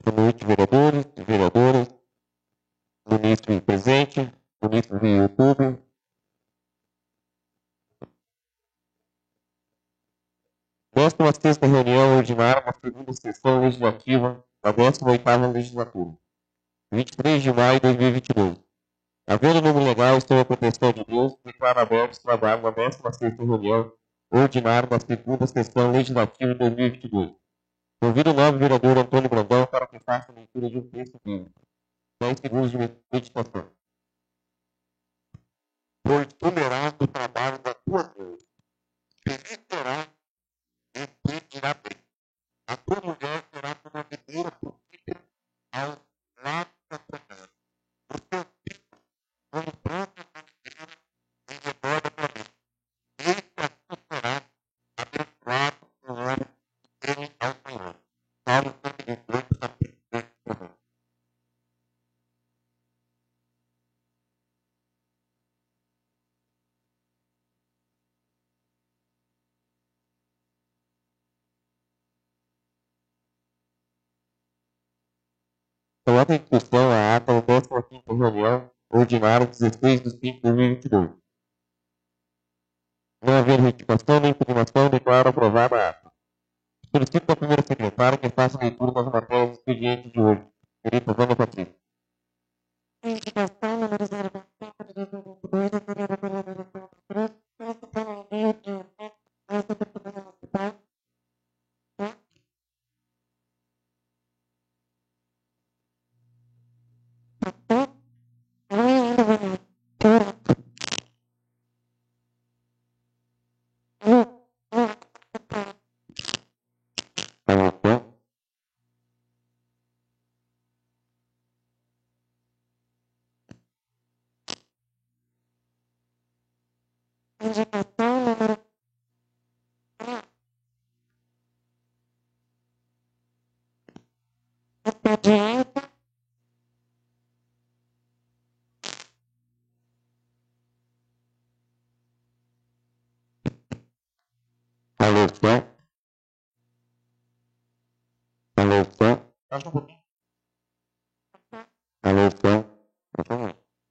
Boa noite, vereadores e vereadoras, ministro presente, ministro via YouTube. Décima sexta reunião ordinária da segunda sessão legislativa da 18ª legislatura, 23 de maio de 2022. Havendo número legal e sob a proteção de Deus, declaro aberto os trabalhos da 16ª reunião ordinária da segunda sessão legislativa de 2022. Convido o nobre vereador Antônio Brandão para que faça a leitura de um texto bíblico. 10 segundos de meditação. Pois tu verás o trabalho da tua mão. Feliz será em que irá bem. A tua mulher será como a videira frutífera ao lado da tua casa. O teu filho, como planta da videira, em redor da tua mesa. Eis que assim será abençoado o homem que teme ao Senhor. Salmo 118, capítulo 2. Coloca em discussão a ata da 15ª reunião ordinária 16 de 5 de 2022. Não havendo retificação nem impugnação, declaro aprovada a ata. Solicito ao primeiro secretário que faça leitura das matérias do expediente de hoje. Senhorita Wanda Patrícia. Indicação número 025 de 2022, da vereadora Maria Cruz, solicitando o envio de essa deputada municipal. Indicação número expediente. Alô, som. Alô, som. Alô, som.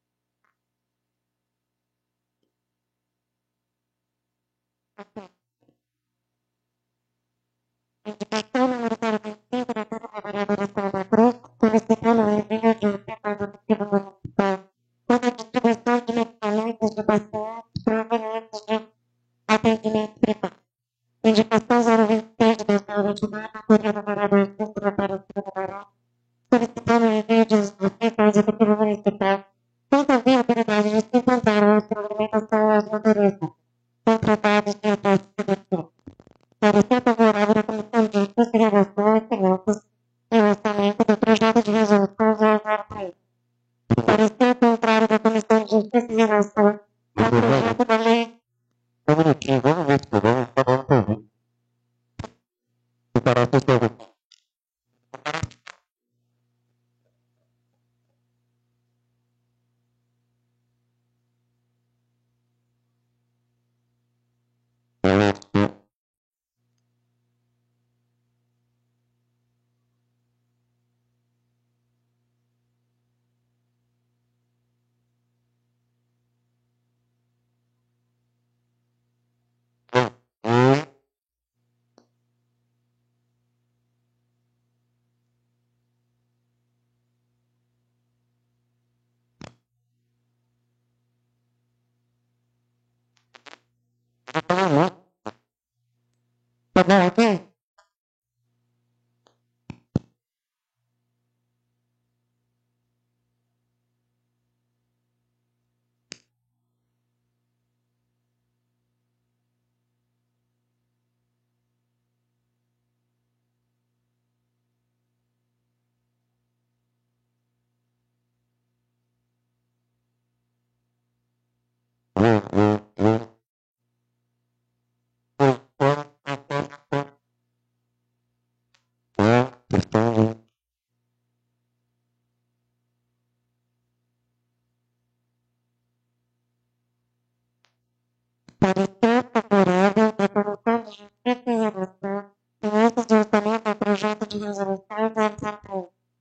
Indicação número 025 da vereadora Maria Cruz, solicitando o envio de deputada municipal para a distribuição de medicamentos de pacientes provenientes de atendimento privado. Indicação 026 de 2022, autoria do vereador Cícero Aparecido Barão, solicitando o envio de justiça ao executivo municipal quanto à viabilidade de se implantar uma instrumentação aos motoristas contratados de apoio seletivo. Parecer favorável da Comissão de Justiça e Relação e Finanças e Orçamento do projeto de resolução 003. Parecer contrário da Comissão de Justiça e Relação ao projeto da lei. Um minutinho, vamos ver se podemos falar um pouco. Preparar a sessão. Tá bom, ok? Parecer favorável da Comissão de Justiça e Relação, Finanças e Orçamento ao projeto de resolução 003.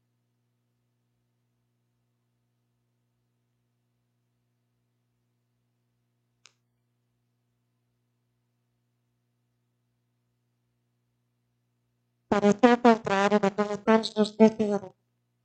Parecer contrário da Comissão de Justiça e Redação.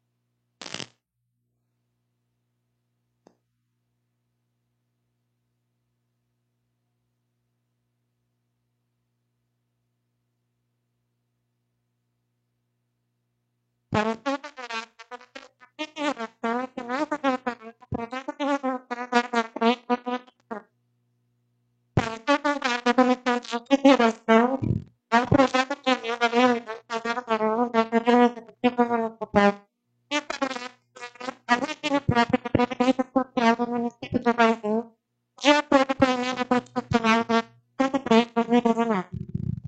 Parecer favorável da Comissão de Justiça e Redação, que não se relaciona com o projeto de resolução da frente da Constituição. Parecer contrário da Comissão de Justiça e Redação ao projeto de emenda à Lei Orgânica 001 da Assembleia Executiva Municipal, que estabelece a regime próprio de previdência social do município de Varginha, de acordo com a emenda constitucional 103 de 2019.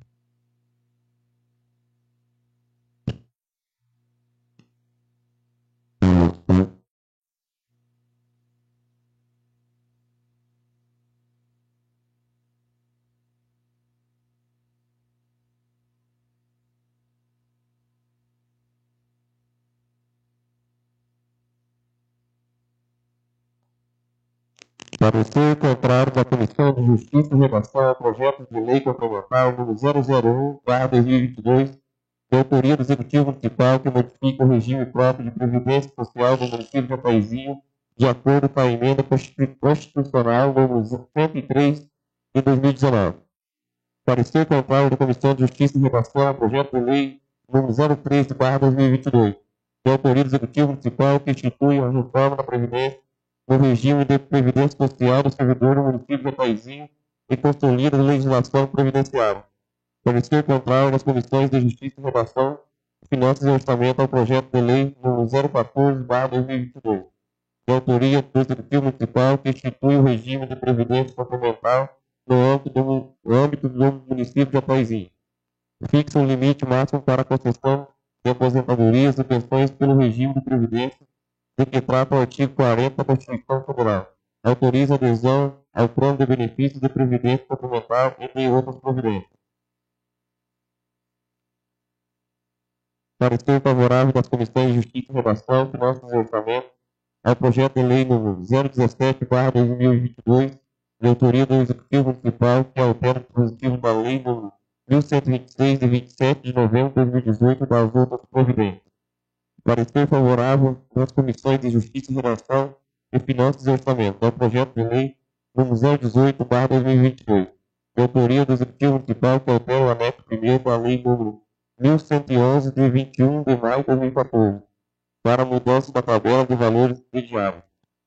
Parecer contrário da Comissão de Justiça em relação ao projeto de lei complementar número 001/2022, de autoria do Executivo Municipal, que modifica o regime próprio de previdência social do município de Apaizinho, de acordo com a emenda constitucional número 103 de 2019. Parecer contrário da Comissão de Justiça em relação ao projeto de lei número 013/2022, de autoria do Executivo Municipal, que institui a reforma da Previdência no regime de previdência social do servidor do município de Apaizinho e consolida a legislação previdenciária. Parecer contrário das comissões de Justiça e Redação, Finanças e Orçamento ao projeto de lei número 014/2022, de autoria do Executivo Municipal, que institui o regime de previdência complementar no âmbito do município de Apaizinho. Fixa um limite máximo para a concessão de aposentadorias e pensões pelo regime de previdência de que trata o artigo 40 da Constituição Federal. Autoriza a adesão ao plano de benefícios de previdência complementar, entre outras providências. Parecer favorável das Comissões de Justiça e Redação, Finanças e Orçamento, ao projeto de lei número 017/2022, de autoria do Executivo Municipal, que altera o dispositivo da lei número 1126, de 27 de novembro de 2018, das outras providências. Parecer favorável das Comissões de Justiça e Redação e Finanças e Orçamento ao projeto de lei número 018/2022, de autoria do Executivo Municipal, que altera o anexo 1º da lei número 1111, de 21 de maio de 2014, para a mudança da tabela de valores crediários.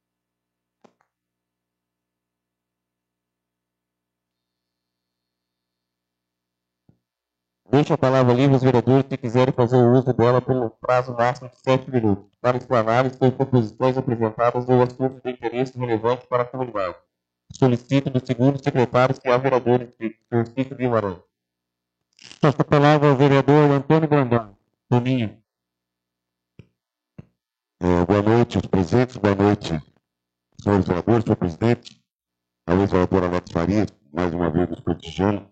Deixo a palavra livre aos vereadores que quiserem fazer o uso dela pelo prazo máximo de 7 minutos, para explanar suas proposições apresentadas ou assuntos de interesse relevante para a comunidade. Solicito do segundo secretário se há vereadores de Francisco Guimarães. Passa a palavra ao vereador Antônio Brandão. Toninho. Boa noite, os presentes. Boa noite, senhores vereadores, senhor presidente. A ex-vereadora Neto Farias, mais uma vez nos prestigiando.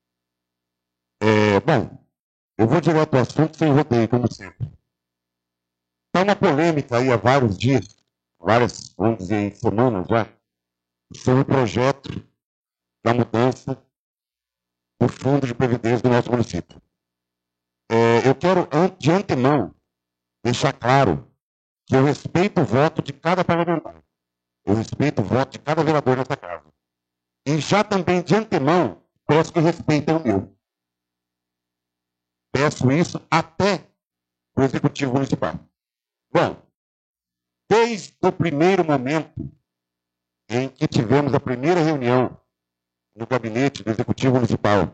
Bom, eu vou direto ao assunto sem rodeio, como sempre. Está uma polêmica aí há vários dias, vamos dizer, semanas já, sobre o projeto da mudança do fundo de previdência do nosso município. Eu quero, de antemão, deixar claro que eu respeito o voto de cada parlamentar. Eu respeito o voto de cada vereador nessa casa. E já também, de antemão, peço que respeitem o meu. Peço isso até o Executivo Municipal. Bom, desde o primeiro momento em que tivemos a primeira reunião no gabinete do Executivo Municipal,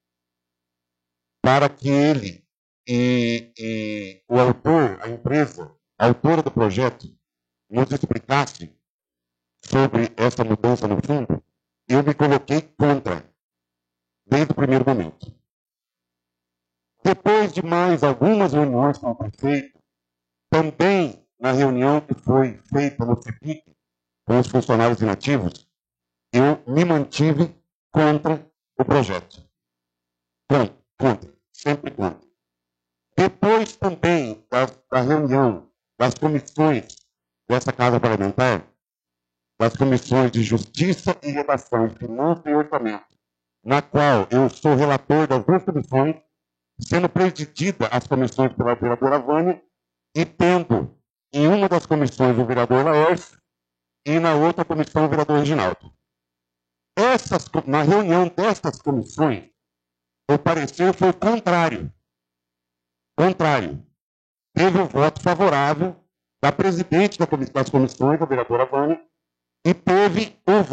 para que ele e o autor, a empresa, a autora do projeto, nos explicasse sobre essa mudança no fundo, eu me coloquei contra, desde o primeiro momento. Depois de mais algumas reuniões com o prefeito, também na reunião que foi feita no CEPIC, com os funcionários inativos, eu me mantive contra o projeto. Contra, sempre contra. Depois também da reunião das comissões dessa Casa Parlamentar, das comissões de Justiça e Redação, Finanças e Orçamento, na qual eu sou relator das duas comissões, sendo presidida as comissões pela vereadora Vânia e tendo em uma das comissões o vereador Laércio e na outra comissão o vereador Reginaldo. Na reunião dessas comissões, o parecer foi contrário. Contrário. Teve o voto favorável da presidente das comissões, a vereadora Vânia, e teve o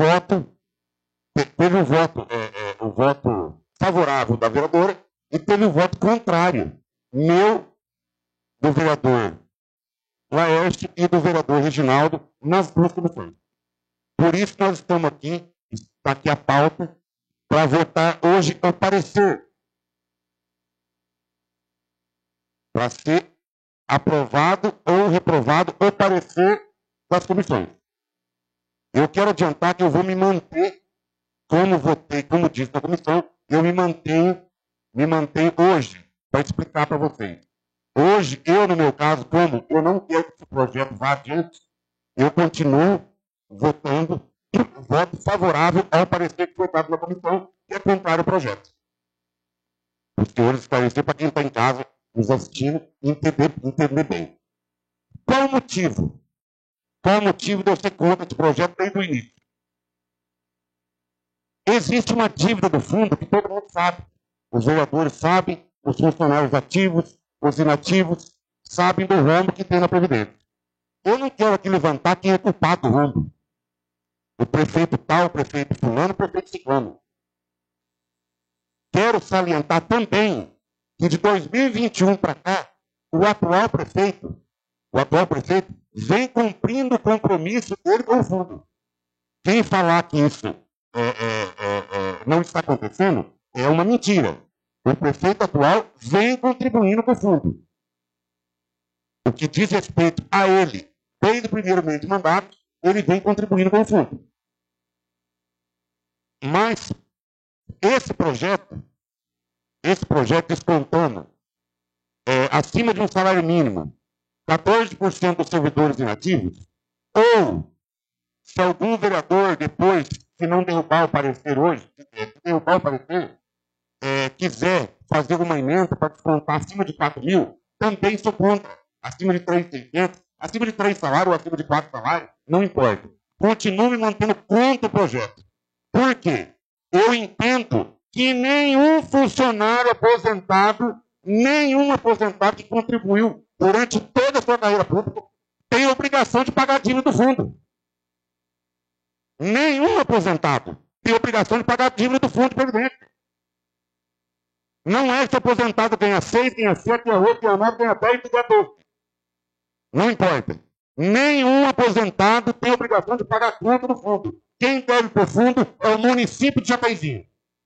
voto favorável da vereadora e teve o voto contrário, meu, do vereador Laércio e do vereador Reginaldo, nas duas comissões. Por isso nós estamos aqui, está aqui a pauta, para votar hoje o parecer. Para ser aprovado ou reprovado o parecer das comissões. Eu quero adiantar que eu vou me manter, como votei, como disse na comissão, eu me mantenho hoje, para explicar para vocês. Hoje, eu, no meu caso, como eu não quero que esse projeto vá adiante, eu continuo votando voto favorável ao parecer que foi dado na comissão, que é contrário ao projeto. Os senhores esclarecer para quem está em casa, nos assistindo, entender bem. Qual o motivo? Qual o motivo de eu ser contra esse projeto desde o início? Existe uma dívida do fundo que todo mundo sabe. Os vereadores sabem, os funcionários ativos, os inativos, sabem do rombo que tem na Previdência. Eu não quero aqui levantar quem é culpado do rombo. O prefeito tal, o prefeito fulano, o prefeito ciclano. Quero salientar também que de 2021 para cá, o atual prefeito vem cumprindo o compromisso dele com o fundo. Quem falar que isso não está acontecendo é uma mentira. O prefeito atual vem contribuindo com o fundo. O que diz respeito a ele, desde o primeiro mês de mandato, ele vem contribuindo com o fundo. Mas esse projeto espontâneo, acima de um salário mínimo, 14% dos servidores inativos, ou se algum vereador depois, se não derrubar o parecer hoje, quiser fazer uma emenda para descontar acima de 4 mil, também sou contra. Acima de 3.600, acima de 3 salários ou acima de 4 salários, não importa. Continuo me mantendo contra o projeto. Por quê? Eu entendo que nenhum funcionário aposentado, que contribuiu durante toda a sua carreira pública, tem obrigação de pagar a dívida do fundo. Nenhum aposentado tem obrigação de pagar a dívida do fundo de previdência. Não é que o aposentado ganha 6, ganha 7, ganha 8, ganha 9, ganha 10, ganha 12. Não importa. Nenhum aposentado tem obrigação de pagar a conta do fundo. Quem deve para o fundo é o município de Jataizinho.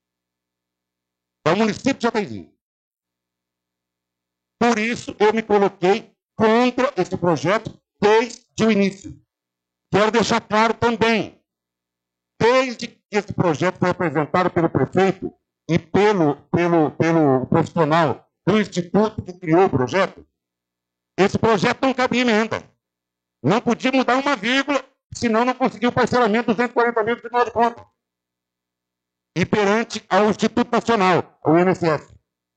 Por isso, eu me coloquei contra esse projeto desde o início. Quero deixar claro também, desde que esse projeto foi apresentado pelo prefeito e pelo profissional do instituto que criou o projeto, esse projeto não cabia emenda. Não podia mudar uma vírgula, senão não conseguia o parcelamento de 240 mil de final de contas. E perante ao Instituto Nacional, o INSS.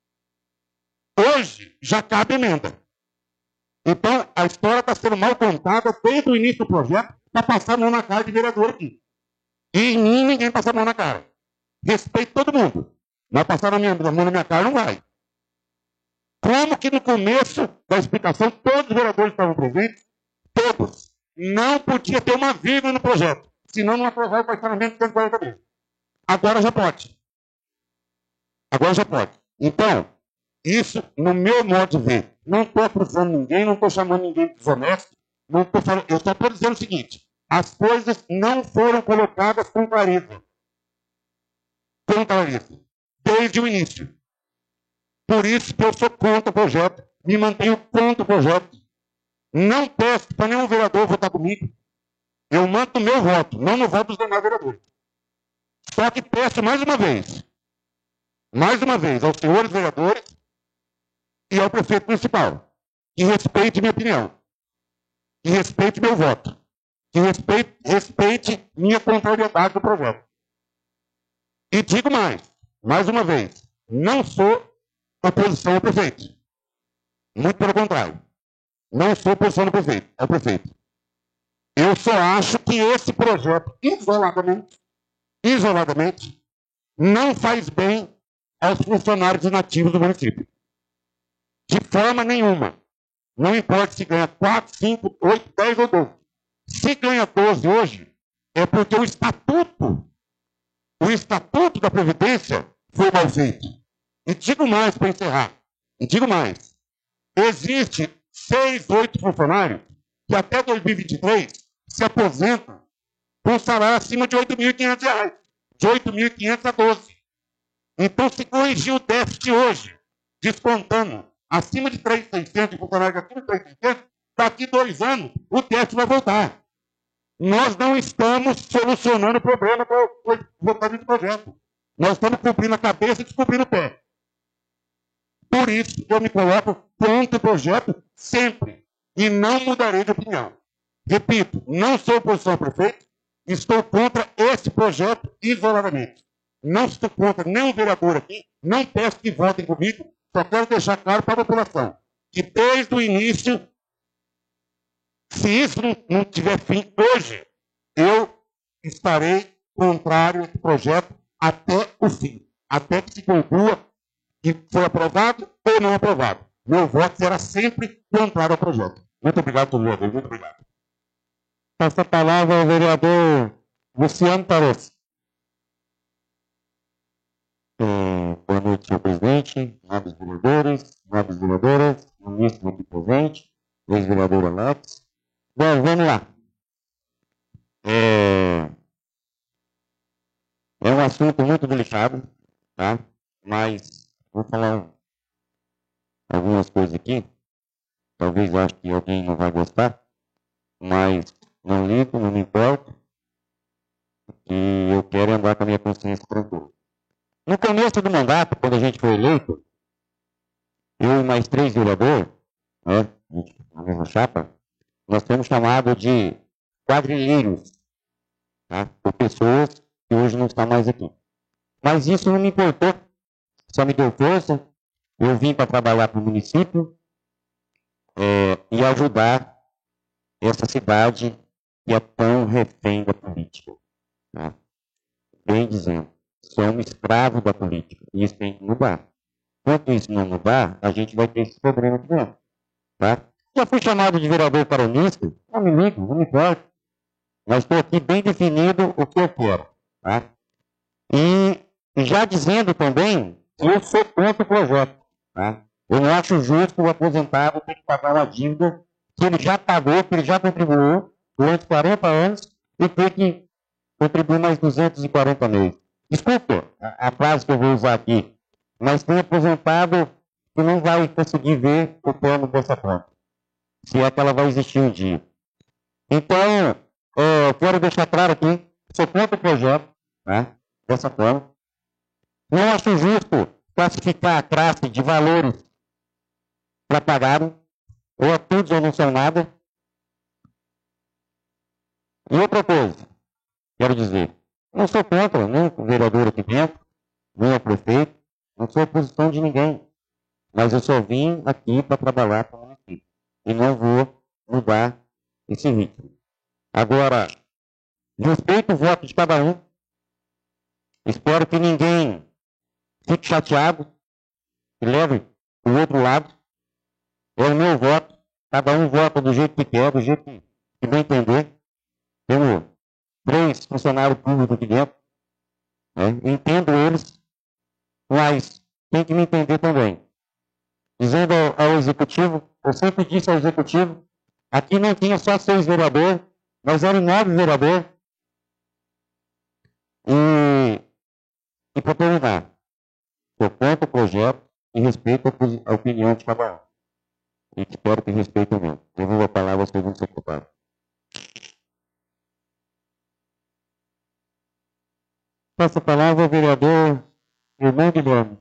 Hoje já cabe emenda. Então, a história está sendo mal contada desde o início do projeto para passar a mão na cara de vereador aqui. E em mim ninguém passa a mão na cara. Respeito todo mundo. Mas passar a mão na minha cara não vai. Como que no começo da explicação todos os vereadores estavam presentes? Todos. Não podia ter uma vírgula no projeto. Senão não aprovava o parcelamento de 140 mil. Agora já pode. Então, isso, no meu modo de ver, não estou acusando ninguém, não estou chamando ninguém de desonesto, eu só estou dizendo o seguinte, as coisas não foram colocadas com clareza. Desde o início. Por isso que eu sou contra o projeto, me mantenho contra o projeto. Não peço para nenhum vereador votar comigo. Eu manto o meu voto, não no voto dos demais vereadores. Só que peço mais uma vez, aos senhores vereadores e ao prefeito municipal, que respeite minha opinião, que respeite meu voto, que respeite minha contrariedade do projeto. E digo mais uma vez, não sou oposição ao prefeito. Muito pelo contrário. Não sou oposição ao prefeito. Eu só acho que esse projeto, isoladamente, não faz bem aos funcionários inativos do município. De forma nenhuma. Não importa se ganha 4, 5, 8, 10 ou 12. Se ganha 12 hoje, é porque o estatuto da Previdência foi mal feito. E digo mais para encerrar. Existe 6, 8 funcionários que até 2023 se aposentam com salário acima de R$ 8.500. De 8.500 a 12. Então, se corrigir o déficit hoje, descontando acima de 3.600, funcionários acima de 3.600, daqui 2 anos, o déficit vai voltar. Nós não estamos solucionando o problema com o votamento do projeto. Nós estamos cobrindo a cabeça e descobrindo o pé. Por isso, eu me coloco contra o projeto sempre. E não mudarei de opinião. Repito, não sou oposição ao prefeito, estou contra esse projeto isoladamente. Não estou contra nenhum vereador aqui, não peço que votem comigo, só quero deixar claro para a população que desde o início, se isso não tiver fim hoje, eu estarei contrário a esse projeto até o fim, até que se conclua que foi aprovado ou não aprovado. Meu voto será sempre contrário ao projeto. Muito obrigado, vereador. Muito obrigado. Passa a palavra ao vereador Luciano Tarossi. Boa noite, senhor presidente, nobres vereadores, nobres vereadoras, ministro aqui presente, ex-vereador Alex. Bom, vamos lá. É um assunto muito delicado, tá? Mas vou falar algumas coisas aqui. Talvez eu acho que alguém não vai gostar, mas não ligo, não me importo. E eu quero andar com a minha consciência tranquila. No começo do mandato, quando a gente foi eleito, eu e mais 3 vereadores, né, na mesma chapa, nós fomos chamados de quadrilheiros, tá? Por pessoas que hoje não estão mais aqui. Mas isso não me importou, só me deu força. Eu vim para trabalhar para o município e ajudar essa cidade que é tão refém da política. Tá? Bem dizendo, somos escravos da política e isso tem que mudar. Enquanto isso não mudar, a gente vai ter esse problema aqui dentro. Tá? Já fui chamado de vereador paronista, não me ligo, não me importa. Mas estou aqui bem definido o que eu quero. Tá? E já dizendo também que eu sou contra o projeto. Tá? Eu não acho justo o aposentado ter que pagar uma dívida que ele já pagou, que ele já contribuiu durante 40 anos e ter que contribuir mais 240 meses. Desculpa a frase que eu vou usar aqui, mas tem aposentado que não vai conseguir ver o plano dessa conta, se é que ela vai existir um dia. Então, eu quero deixar claro aqui, sou contra o projeto, né, dessa forma. Não acho justo classificar a classe de valores para pagar, ou a todos ou não são nada. E outra coisa, quero dizer, não sou contra nem o vereador aqui dentro, nem o prefeito, não sou oposição de ninguém, mas eu só vim aqui para trabalhar com o município e não vou mudar esse ritmo. Agora, respeito o voto de cada um, espero que ninguém fique chateado e leve o outro lado. É o meu voto, cada um vota do jeito que quer, do jeito que bem entender. Temos 3 funcionários públicos aqui dentro, né? Entendo eles, mas tem que me entender também. Dizendo ao executivo, eu sempre disse ao executivo, aqui não tinha só 6 vereadores, nós éramos 9 vereadores. E para terminar, eu conto o projeto e respeito a opinião de cada um. E espero que respeitem mesmo. Eu vou a palavra ao segundo secretário. Passa a palavra ao vereador Irmão Guilherme.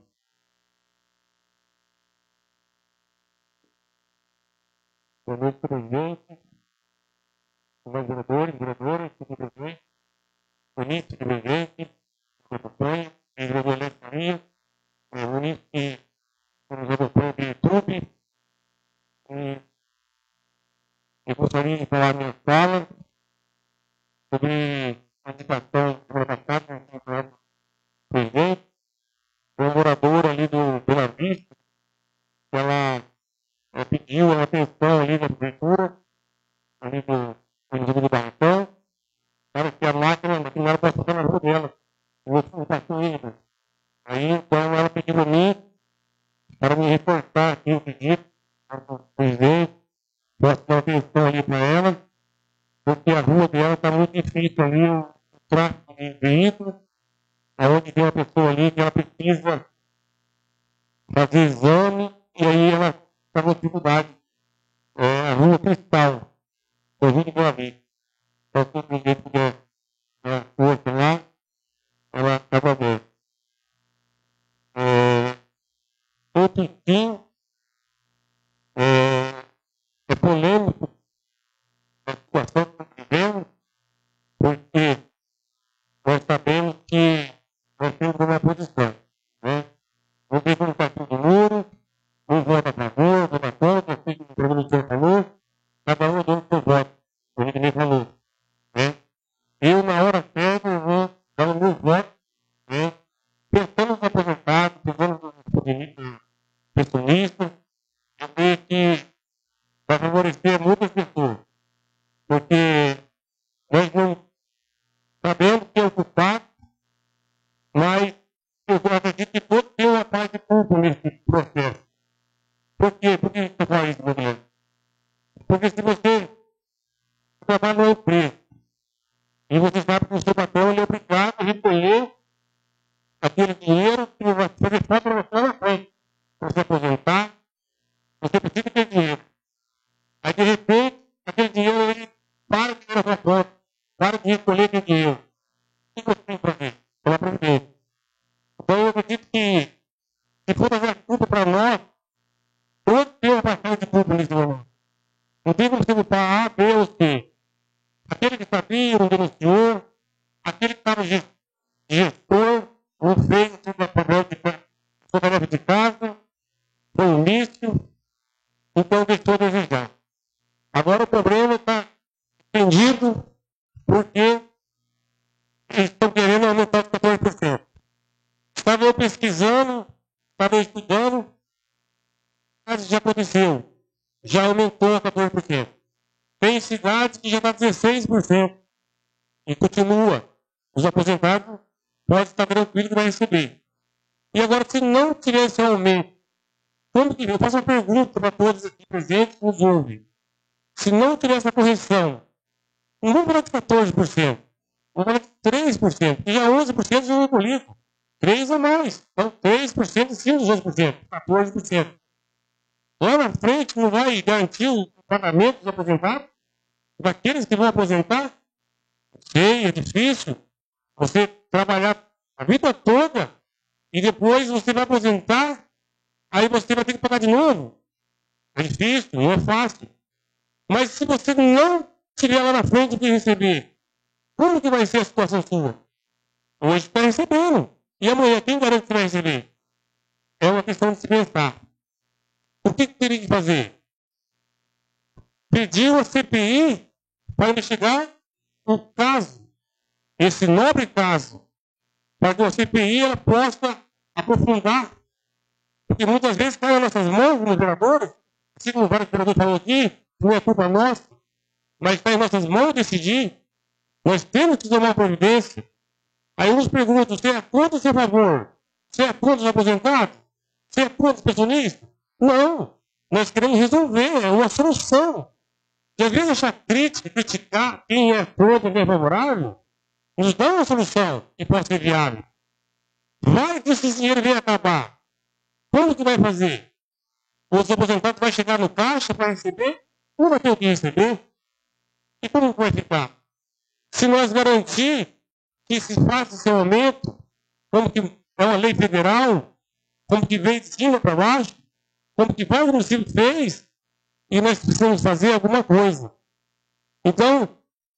Boa noite, presidente, vereadores, vereadoras, vice-presidente, ministro de presidente, secretário, vereador Alex Maria, ministro como já gostou do YouTube. Eu gostaria de falar minha fala sobre a indicação do passado do presidente, uma moradora ali do Bela Vista, que ela pediu a atenção ali da prefeitura, ali do município do Barracão, para que a máquina não era para passar na rua dela, não passou ainda. Aí, então, ela pediu a mim para me reportar aqui o pedido ao presidente, posso dar atenção ali para ela, porque a rua dela está muito difícil ali, o tráfego de veículos, aonde tem uma pessoa ali que ela precisa fazer exame, e aí ela está com dificuldade. É a rua Cristal, do Rio de Boa Vista. Então, se o presidente puder dar força lá, ela estava bem. Outro fim, é polêmico a situação que nós vivemos, porque nós sabemos que nós temos uma posição, né? Não tem como estar tudo muro, um vota a favor, vota contra, assim como o professor falou, cada um dando o seu voto, como ele falou, né? Eu, na hora certa, eu vou dar o meu voto, né? Pensando nos aposentados, pensando nos pensionistas, eu creio que vai favorecer muitas pessoas, porque nós não sabemos quem é o culpado, mas eu acredito que todos têm uma parte de culpa nesse processo. Por quê? Por que a gente fala isso, governo? Porque se você trabalha numa empresa e você sabe que o seu patrão ele é obrigado a recolher aquele dinheiro que vai fazer só para você na frente. Para você aposentar, você precisa daquele dinheiro. Aí, de repente, aquele dinheiro ele para de ir na sua conta, para de recolher aquele dinheiro. O que você tem para fazer? Pela previdência. Então, eu acredito que, se for fazer a culpa para nós, todos têm uma passagem de culpa nesse momento. Não tem como você culpar A, B ou C. Aquele que sabia não denunciou, aquele que estava gestor não fez o seu tarefa de casa, foi omisso, então deixou a desejar. Agora o problema está entendido porque eles estão querendo aumentar os 14%. Estava eu pesquisando, estava eu estudando, mas já aconteceu. Já aumentou a 14%. Tem cidades que já está 16%. E continua. Os aposentados podem estar tranquilos que vai receber. E agora, se não tiver esse aumento, como que eu faço uma pergunta para todos aqui presentes que nos ouvem. Se não tiver essa correção, não vamos falar de 14%, vamos falar de 3%, e já 11% já é político. 3 a mais. Então, 3% em cima dos 11%, 14%. Lá na frente não vai garantir o pagamento dos aposentados? Daqueles que vão aposentar? Sei, é difícil. Você trabalhar a vida toda e depois você vai aposentar, aí você vai ter que pagar de novo. É difícil, não é fácil. Mas se você não tiver lá na frente de receber, como que vai ser a situação sua? Hoje está recebendo. E amanhã, quem garante que vai receber? É uma questão de se pensar. O que teria que fazer? Pedir uma CPI para investigar o caso, esse nobre caso, para que a CPI ela possa aprofundar. Porque muitas vezes cai nas nossas mãos, nos vereadores, assim como vários vereadores falaram aqui, não é culpa nossa, mas está em nossas mãos decidir. Nós temos que tomar providência. Aí uns perguntam, você é contra ou você é a favor? Você é contra os aposentados? Você é contra os pensionistas? Não. Nós queremos resolver, é uma solução. E às vezes achar crítica, criticar quem é contra, quem é favorável, nos dá uma solução que pode ser viável. Vai que esse dinheiro vem acabar. Como que vai fazer? Os aposentados vão chegar no caixa para receber? Não vai ter o que receber? E como que vai ficar? Se nós garantir que se faça esse aumento, como que é uma lei federal, como que veio de cima para baixo, como que vários municípios fez, e nós precisamos fazer alguma coisa. Então,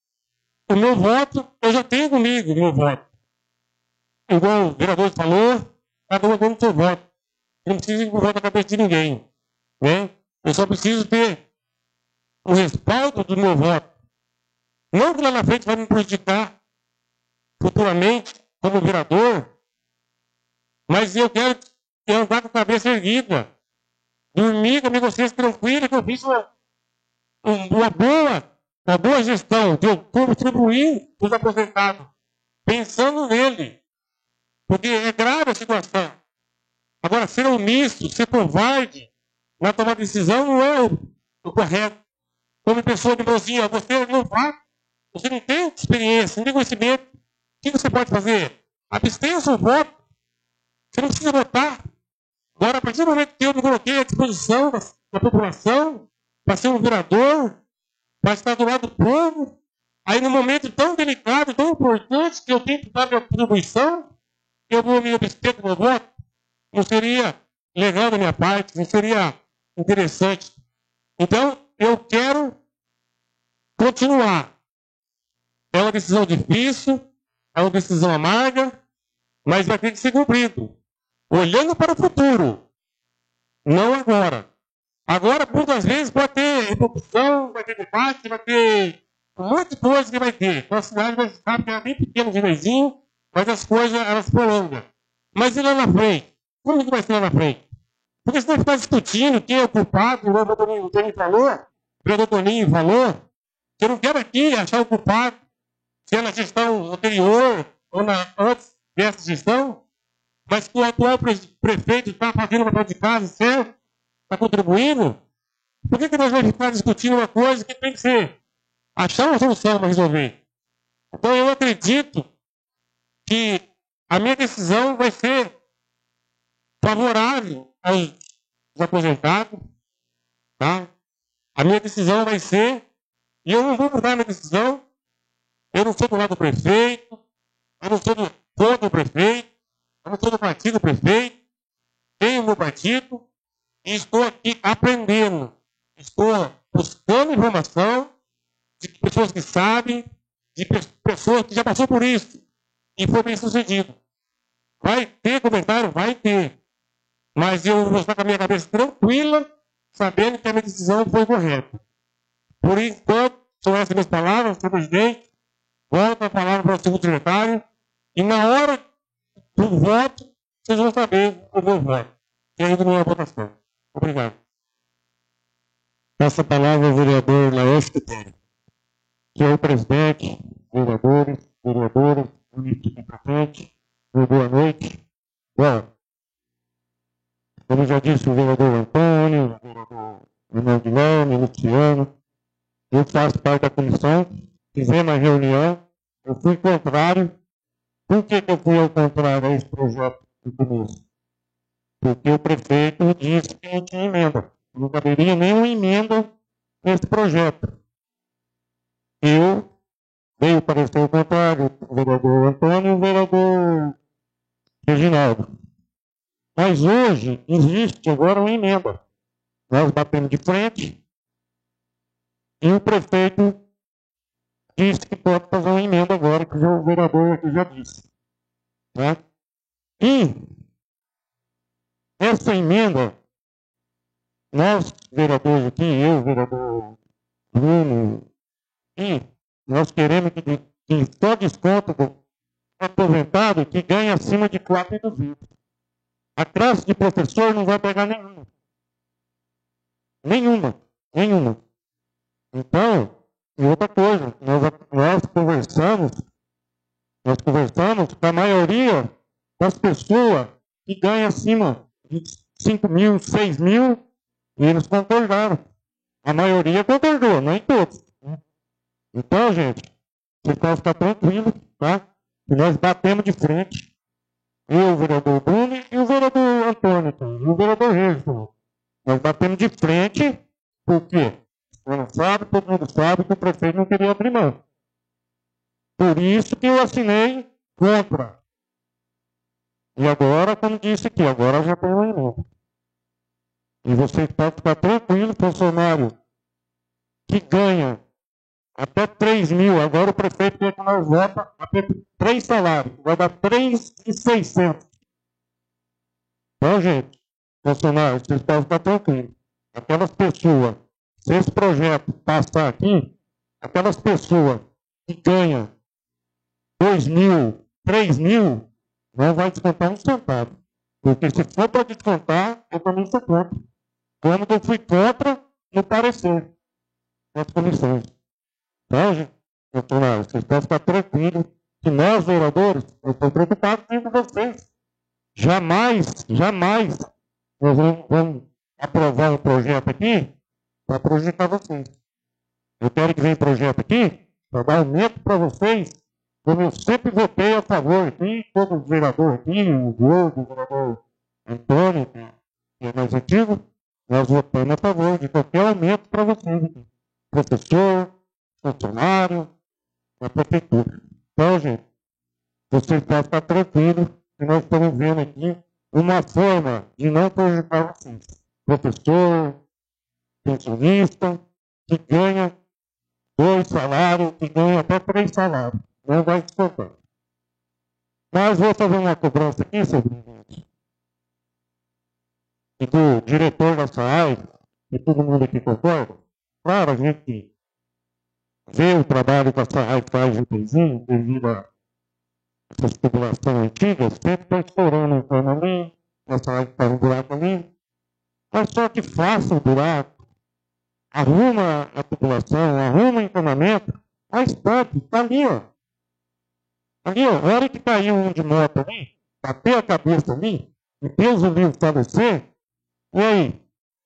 o meu voto, eu já tenho comigo o meu voto. Igual o vereador falou, cada um dando o seu voto. Eu não preciso empurrar na cabeça de ninguém. Né? Eu só preciso ter o respaldo do meu voto. Não que lá na frente vai me prejudicar futuramente como vereador, mas eu quero andar com a cabeça erguida, dormir com a minha consciência tranquila, que eu fiz uma boa gestão, de eu contribuir para os aposentados, pensando nele, porque é grave a situação. Agora, ser omisso, ser covarde na tomar decisão não é o correto. Como pessoa de assim, você não vai, você não tem experiência, não tem conhecimento. O que você pode fazer? Abstenha seu voto. Você não precisa votar. Agora, a partir do momento que eu me coloquei à disposição da população, para ser um vereador, para estar do lado do povo, aí num momento tão delicado, tão importante, que eu tenho que dar minha contribuição, eu vou me abster do meu voto, não seria legal da minha parte, não seria interessante. Então, eu quero continuar. É uma decisão difícil, é uma decisão amarga, mas vai ter que ser cumprido. Olhando para o futuro, não agora. Agora, muitas vezes, pode ter repercussão, vai ter debate, vai ter um monte de coisa que vai ter. Então, a cidade vai ficar bem pequena de vezinho, mas as coisas, elas prolongam. Mas e lá na frente? Como que vai ser lá na frente? Porque se não ficar discutindo quem é o culpado, o Toninho falou, o vereador Toninho falou, eu não quero aqui achar o culpado, se é na gestão anterior ou antes dessa gestão, mas que o atual prefeito está fazendo o papel de casa, certo? Está contribuindo. Por que nós vamos ficar discutindo uma coisa que tem que ser achar uma solução para resolver? Então eu acredito que a minha decisão vai ser favorável aos aposentados, tá? A minha decisão vai ser, e eu não vou mudar a minha decisão, eu não sou do lado do prefeito, eu não sou contra o prefeito, eu não sou do partido do prefeito, tenho o meu partido e estou aqui aprendendo. Estou buscando informação de pessoas que sabem, de pessoas que já passaram por isso e foi bem sucedido. Vai ter comentário? Vai ter. Mas eu vou estar com a minha cabeça tranquila, sabendo que a minha decisão foi correta. Por enquanto, são essas minhas palavras, senhor presidente. Volto a palavra para o segundo secretário. E na hora do voto, vocês vão saber o meu voto. E ainda não é a votação. Obrigado. Essa palavra é o vereador Laércio Quitério, que é o presidente, vereadores, município competente. Boa noite. Bom, como já disse o vereador Antônio, o vereador Arnaldo Guilherme, Luciano, eu faço parte da comissão, fizemos a reunião, eu fui contrário. Por que eu fui ao contrário a esse projeto no começo? Porque o prefeito disse que não tinha emenda. Não caberia nenhuma emenda nesse projeto. Eu veio parecer o contrário, o vereador Antônio e o vereador Reginaldo. Mas hoje existe agora uma emenda. Nós batemos de frente e o prefeito disse que pode fazer uma emenda agora, que o vereador aqui já disse. Né? E essa emenda, nós, vereadores aqui, eu, vereador Bruno, e nós queremos que só desconto do aposentado que ganha acima de 4.200. A classe de professor não vai pegar nenhuma. Nenhuma. Então, e outra coisa, nós conversamos com a maioria das pessoas que ganham acima de 5.000, 6.000, e eles concordaram. A maioria concordou, não em todos. Então, gente, vocês podem ficar tranquilos, tá? E nós batemos de frente. Eu, o vereador Bruno e o vereador Antônio, e o vereador Reis. Nós batemos de frente, porque todo mundo sabe que o prefeito não queria abrir mão. Por isso que eu assinei contra. E agora, como disse aqui, agora já tem uma emenda. E vocês podem ficar tranquilos, funcionário que ganha até 3.000, agora o prefeito quer que nós vota até 3 salários, vai dar 3.600. Então, gente, funcionários, vocês podem ficar tranquilos. Aquelas pessoas, se esse projeto passar aqui, aquelas pessoas que ganham 2.000, 3.000, não vai descontar um centavo. Porque se for para descontar, eu também sou contra. Como eu fui contra no parecer das comissões. Então, gente, funcionários, vocês podem ficar tranquilos que nós, vereadores, eu estou preocupado com vocês. Jamais nós vamos aprovar um projeto aqui para prejudicar vocês. Eu quero que venha um projeto aqui para dar aumento para vocês, como eu sempre votei a favor aqui, todos os vereadores aqui, o Gordo, o vereador Antônio, que é mais antigo, nós votamos a favor de qualquer aumento para vocês aqui. Professor, funcionário, na prefeitura. Então, gente, vocês podem ficar tranquilos que nós estamos vendo aqui uma forma de não prejudicar vocês. Professor, pensionista, que ganha 2 salários, que ganha até 3 salários. Não vai descontar. Mas vou fazer uma cobrança aqui, seu presidente. E do diretor da SAAI, e todo mundo aqui concorda. Claro, a gente vê o trabalho que a SAAI faz de Tezinho, devido a essas populações antigas, sempre está estourando um cano ali, a SAAI faz um buraco ali. Mas só que faça o buraco, arruma a população, arruma o encanamento, mais tarde, está ali, ó. Ali, ó, a hora que caiu um de moto ali, bater a cabeça ali, e Deus o livre falecer, e aí?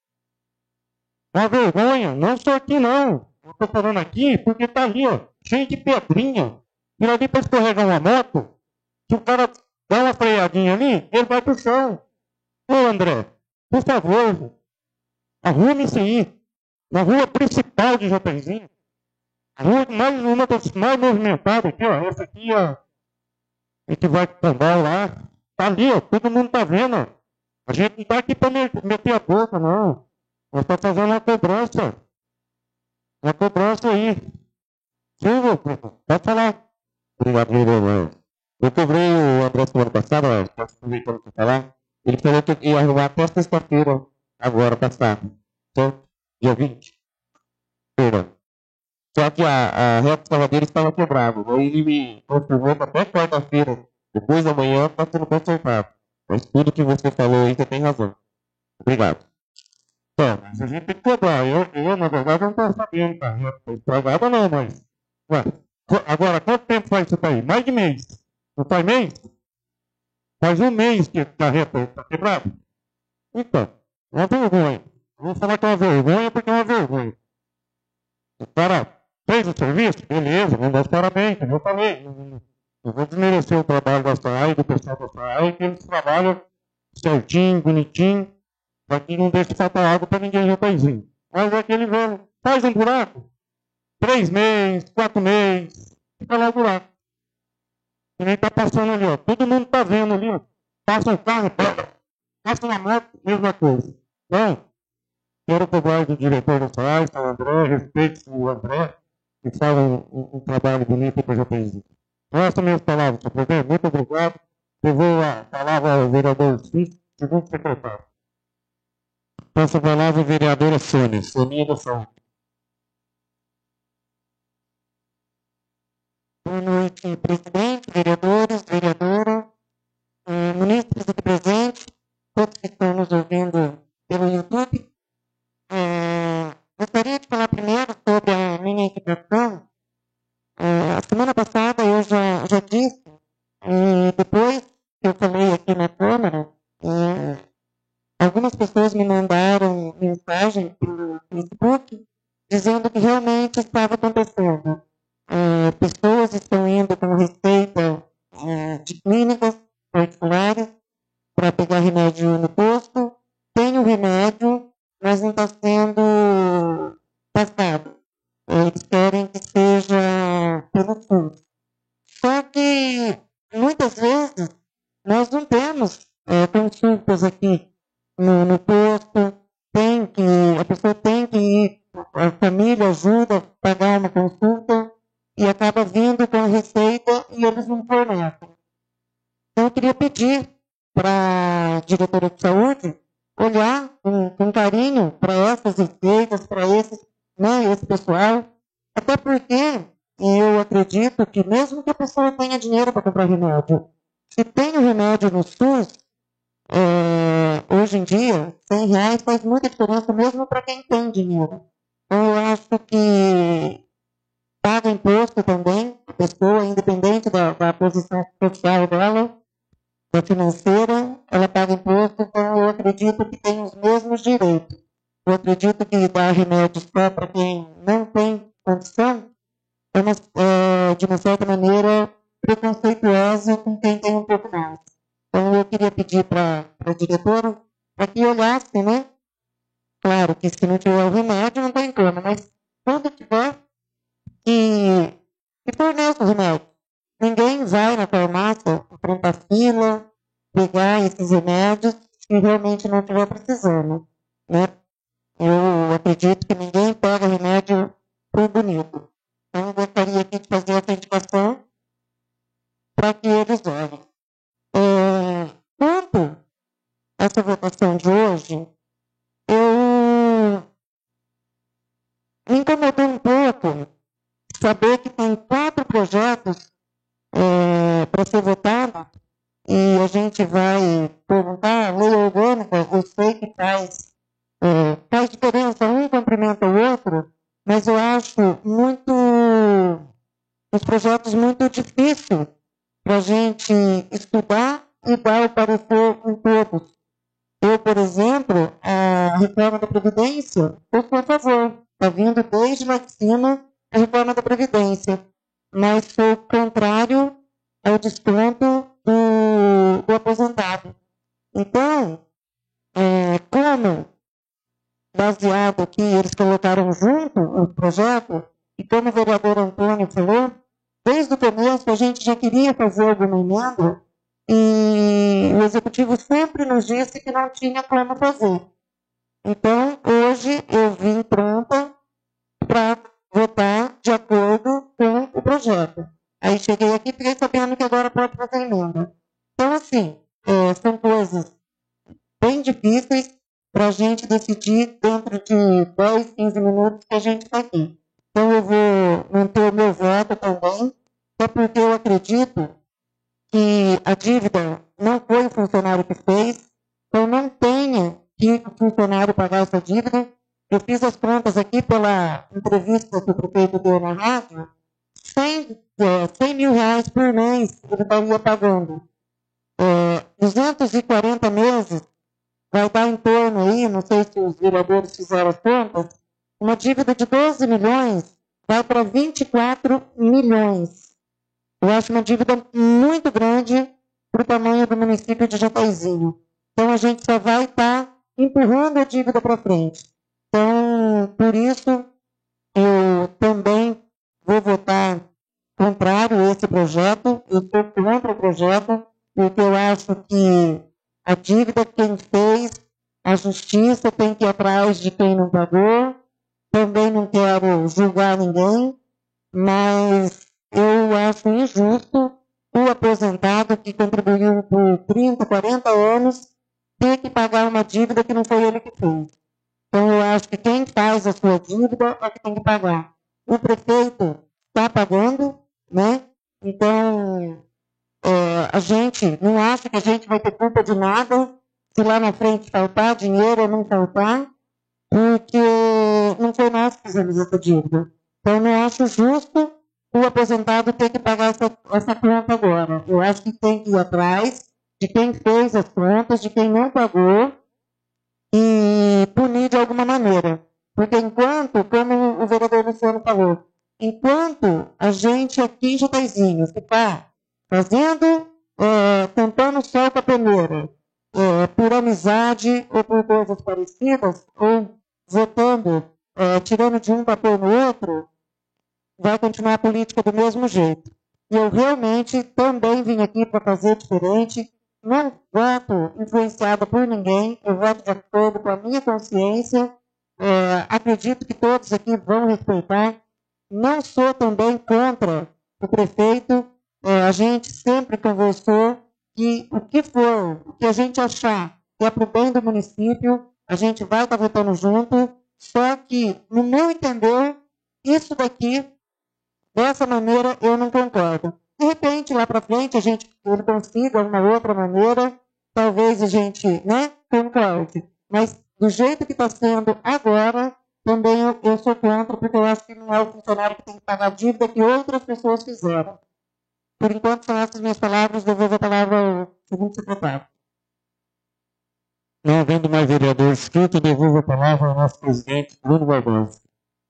Uma vergonha, não só aqui não. Eu estou falando aqui porque está ali, ó, cheio de pedrinha. E ali para escorregar uma moto, se o cara dá uma freadinha ali, ele vai pro chão. Ô André, por favor, arrume isso aí. Na rua principal de Japezinho. A rua mais, uma das mais movimentadas aqui, ó. Essa aqui, ó. A gente vai pro Pombal lá. Tá ali, ó. Todo mundo tá vendo, ó. A gente não tá aqui para meter a boca, não. Nós estamos fazendo uma cobrança. Uma cobrança aí. Silvio, pode falar. Obrigado, vereador. Eu cobrei o André semana passada, posso aproveitando para falar. Ele falou que ia arrumar até sexta-feira, agora, passado. Certo? Dia 20. Perdão. Só que a reta dele estava quebrada. Aí ele me confirmou que até quarta-feira, depois da manhã, está sendo consertado. Mas tudo que você falou aí, você tem razão. Obrigado. Então, a gente tem que cobrar. Eu na verdade, não estou sabendo, tá? Não estou estragado não, mas... Ué, agora, quanto tempo faz isso aí? Mais de mês. Não faz mês? Faz um mês que a reta está quebrada. Então, é uma vergonha. Eu vou falar que é uma vergonha porque é uma vergonha. O cara fez o serviço, beleza, vamos dar os parabéns, como eu falei. Eu vou desmerecer o trabalho da SAAI, do pessoal da SAAI, que eles trabalham certinho, bonitinho, para que não deixe faltar água para ninguém já paizinho. Mas é que ele faz um buraco, 3 meses, 4 meses, fica lá o buraco. E nem está passando ali, ó. Todo mundo está vendo ali, ó. Passa um carro, passa uma moto, mesma coisa. Então, quero cobrar do diretor da SAAI, o André, respeito o André, que faz um trabalho bonito para o Japezinho. Essas são minhas palavras, senhor presidente. Muito obrigado. Eu vou a palavra ao vereador Cícero, segundo secretário. Passo a palavra à vereadora Sônia. Soninha da Saúde. Boa noite, presidente, vereadores, vereadora, ministros aqui presentes, todos que estão nos ouvindo pelo YouTube. Gostaria de falar primeiro sobre a minha inquietação. A semana passada eu já disse, e depois que eu falei aqui na Câmara, algumas pessoas me mandaram mensagem pelo Facebook dizendo que realmente estava acontecendo. Pessoas estão indo com receita de clínicas particulares para pegar remédio no posto, tem o remédio, mas não está sendo passado. Eles querem que seja pelo SUS. Só que, muitas vezes, nós não temos consultas aqui no posto, a pessoa tem que ir, a família ajuda a pagar uma consulta e acaba vindo com a receita e eles não fornecem. Então, eu queria pedir para a diretora de saúde olhar com carinho para essas receitas, para esse pessoal, até porque eu acredito que mesmo que a pessoa tenha dinheiro para comprar remédio, se tem o remédio no SUS, hoje em dia, R$ 100 faz muita diferença mesmo para quem tem dinheiro. Então, eu acho que paga imposto também, a pessoa, independente da posição social dela, da financeira, ela paga imposto, então eu acredito que tem os mesmos direitos. Eu acredito que dar remédio só para quem não tem condição de uma certa maneira, preconceituosa com quem tem um pouco mais. Então, eu queria pedir para a diretora para que olhasse, né? Claro que se não tiver o remédio, não tem como, mas quando tiver, que forneça o remédio. Ninguém vai na farmácia enfrentar fila, pegar esses remédios se realmente não estiver precisando, né? Eu acredito que ninguém pega remédio por bonito. Então, eu gostaria aqui de fazer essa indicação para que eles olhem. Quanto a essa votação de hoje, me incomodou um pouco saber que tem 4 projetos para ser votado e a gente vai perguntar, lei orgânica, eu sei que faz diferença, um cumprimenta o outro, mas eu acho os projetos muito difíceis para a gente estudar e dar o parecer em todos. Eu, por exemplo, a reforma da Previdência, eu sou a favor. Está vindo desde lá de cima a reforma da Previdência. Mas sou contrário ao desconto do aposentado. Então, como baseado aqui, eles colocaram junto o projeto, e como o vereador Antônio falou, desde o começo a gente já queria fazer alguma emenda, e o executivo sempre nos disse que não tinha como fazer. Então, hoje eu vim pronta para votar de acordo com o projeto. Aí cheguei aqui e fiquei sabendo que agora pode fazer emenda. Então, assim, são coisas bem difíceis para a gente decidir dentro de 10, 15 minutos que a gente está aqui. Então, eu vou manter o meu voto também, até porque eu acredito que a dívida não foi o funcionário que fez, então não tenha que o funcionário pagar essa dívida. Eu fiz as contas aqui pela entrevista que o prefeito deu na rádio, 100 mil reais por mês ele estaria pagando. 240 meses vai dar em torno aí, não sei se os vereadores fizeram as contas, uma dívida de 12 milhões vai para 24 milhões. Eu acho uma dívida muito grande para o tamanho do município de Jataizinho. Então, a gente só vai estar empurrando a dívida para frente. Então, por isso, eu também vou votar contrário a esse projeto. Eu estou contra o projeto, porque eu acho que a dívida quem fez, a justiça tem que ir atrás de quem não pagou. Também não quero julgar ninguém, mas eu acho injusto o aposentado que contribuiu por 30, 40 anos ter que pagar uma dívida que não foi ele que fez. Então, eu acho que quem faz a sua dívida é que tem que pagar. O prefeito está pagando, né? Então, a gente não acha que a gente vai ter culpa de nada se lá na frente faltar dinheiro ou não faltar, porque não foi nós que fizemos essa dívida. Então, eu não acho justo o aposentado ter que pagar essa conta agora. Eu acho que tem que ir atrás de quem fez as contas, de quem não pagou, e punir de alguma maneira. Porque enquanto, como o vereador Luciano falou, enquanto a gente aqui em Jataizinho está fazendo, tampando sol com a peneira, por amizade ou por coisas parecidas, ou votando, tirando de um para pôr no outro, vai continuar a política do mesmo jeito. E eu realmente também vim aqui para fazer diferente. Não voto influenciada por ninguém, eu voto de acordo com a minha consciência. Acredito que todos aqui vão respeitar. Não sou também contra o prefeito. A gente sempre conversou que o que for, o que a gente achar que é para o bem do município, a gente vai estar votando junto, só que, no meu entender, isso daqui, dessa maneira, eu não concordo. De repente, lá para frente, a gente consiga uma outra maneira, talvez a gente, né, concorde. Mas, do jeito que está sendo agora, também eu sou contra, porque eu acho que não é o funcionário que tem que pagar a dívida que outras pessoas fizeram. Por enquanto, são essas minhas palavras, devolvo a palavra ao segundo secretário. Não havendo mais vereador inscrito, devolvo a palavra ao nosso presidente, Bruno Barbosa.